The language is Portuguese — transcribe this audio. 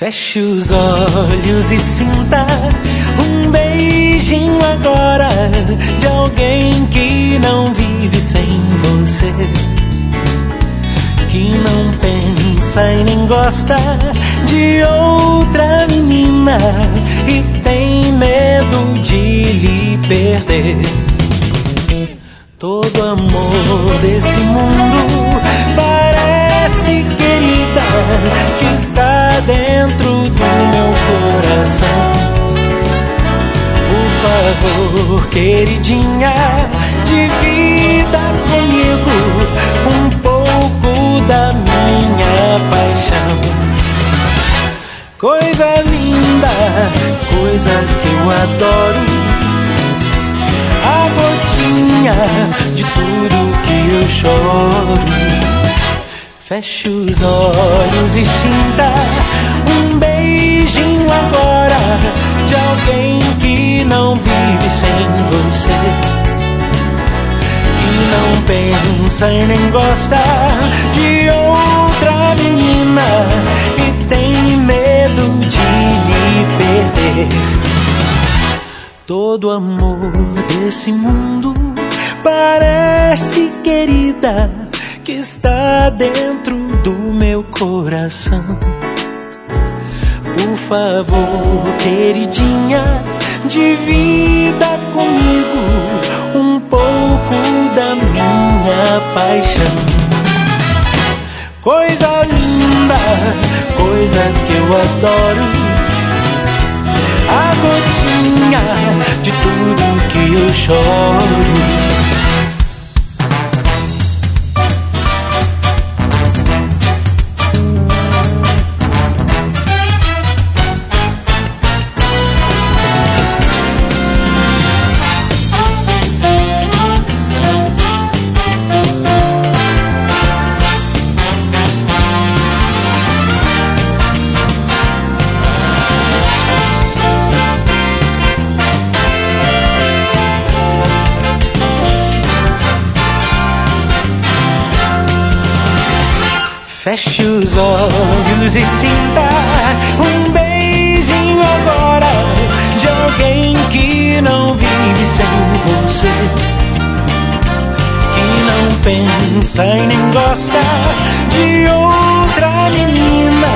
Feche os olhos e sinta um beijinho agora de alguém que não vive sem você, que não pensa e nem gosta de outra menina e tem medo de lhe perder. Todo amor desse mundo parece, querida, que está dentro do meu coração. Por favor, queridinha, divida comigo um pouco da minha paixão. Coisa linda, coisa que eu adoro, a gotinha de tudo que eu choro. Feche os olhos e sinta um beijinho agora de alguém que não vive sem você, que não pensa e nem gosta de outra menina e tem medo de lhe perder. Todo amor desse mundo parece, querida, que está dentro do meu coração. Por favor, queridinha, divida comigo um pouco da minha paixão. Coisa linda, coisa que eu adoro, a gotinha de tudo que eu choro. Feche os olhos e sinta um beijinho agora de alguém que não vive sem você, que não pensa e nem gosta de outra menina